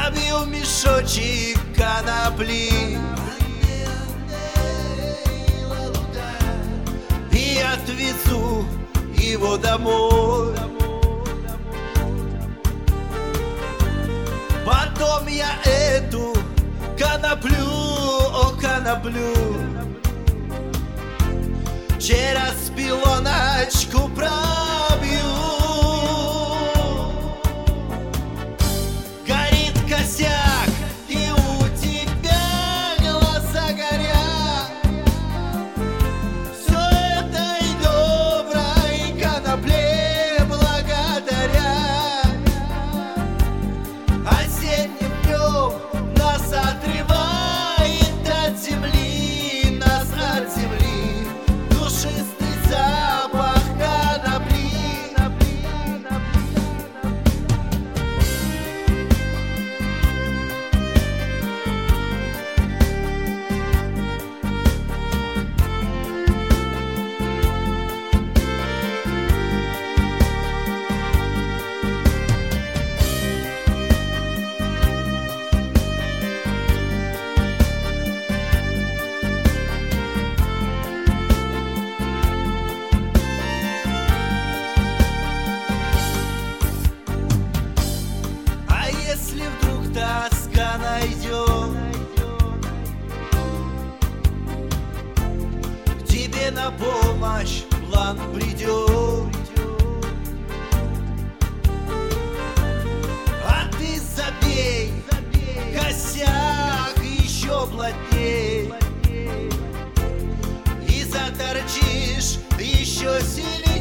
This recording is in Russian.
Набью мешочек конопли и отвезу его домой. Потом я эту коноплю, о коноплю, через пилоночку пробью. Горит косяк, и у тебя глаза горят. Все этой доброй конопле благодаря. Осенним днем нас отрывает от земли, нас от земли душистый запах конопли. Если вдруг тоска найдет, к тебе на помощь план придет. А ты забей косяк еще плотней и заторчишь еще сильней.